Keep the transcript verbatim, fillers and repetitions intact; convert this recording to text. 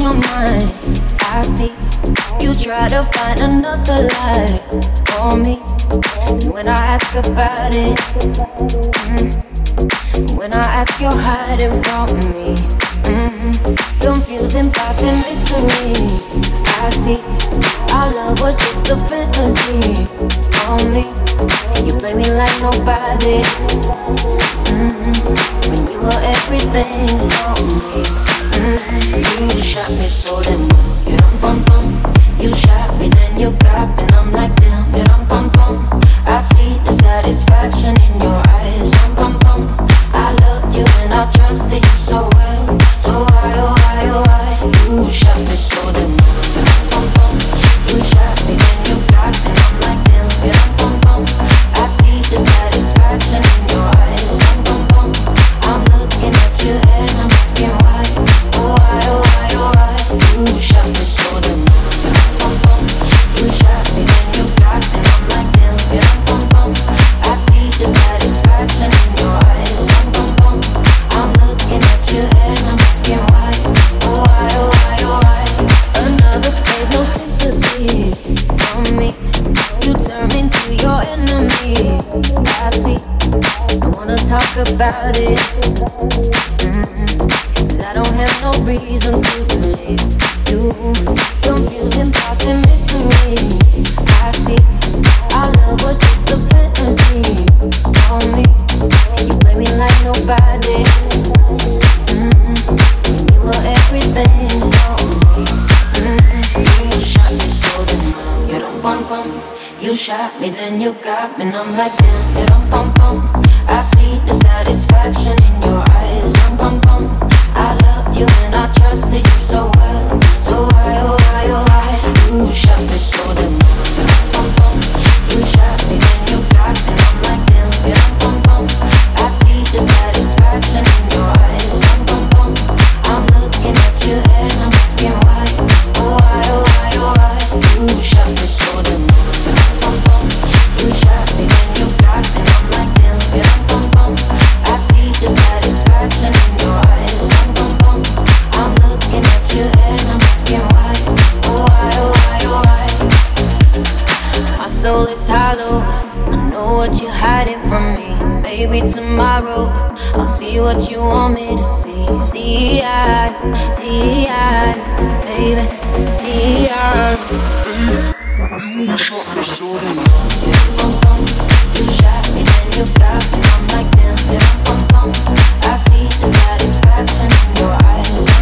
your mind. I see you try to find another lie on me. And when I ask about it, mm, when I ask, you're hiding from me. Mm, confusing thoughts and mystery. I see our love was just a fantasy on me. You play me like nobody. Mm, when you were everything for me. Mm, you shot me so damn well. You dum bum bum. You shot me, then you got me, and I'm like damn. You dum bum bum. I see the satisfaction in your eyes. Dum bum bum. I loved you and I trusted you so well. So why, oh why, oh why? You shot me so damn well. You dum bum bum. You shot me, then you got me, and I'm like damn. You dum bum bum. I see the satisfaction in your eyes. Dum bum bum. I'm looking at you and I'm asking why. Oh why, oh why, oh why? You shot me so damn well. You dum bum bum. You shot me, then you got me, and I'm like damn. You dum bum bum. I see the satisfaction in your eyes. Dum bum bum. I'm looking at you and I'm asking why. Oh why, oh why, oh why? Another place, no sympathy from me. You turn me to your enemy. I see. I wanna talk about it. Mm-hmm. Cause I don't have no reason to believe you. Confusing thoughts and mystery. I see. Our love was just a fantasy on me. You play me like nobody. Mm-hmm. You were everything for me. Mm-hmm. You shot me so damn well. You don't bum bum. You shot me, then you got me, and I'm like damn. You don't bum bum. I see the satisfaction in your eyes. Dum bum bum. I loved you and I trusted you so well. So why, oh why, oh why? You shot me so damn well. You don't bum bum. You shot me, then you got me, and I'm like damn. You don't bum bum. I see the satisfaction in your eyes. Dum bum bum. I'm looking at you and I'm asking why. Oh why, oh why, oh why? You shot me so damn well. You don't bum bum. You shot me, then you got me, and I'm like damn. You don't bum bum. I see the satisfaction in your eyes. Dum bum bum. I'm looking at you and I'm asking why. Oh why, oh why, oh why? My soul is hollow. I know what you're hiding from me. Maybe tomorrow I'll see what you want me to see. D I, D I, baby, D I. You shot me so damn well. You shot me, then you got me, and I'm like damn. You dum bum bum. I see the satisfaction in your eyes.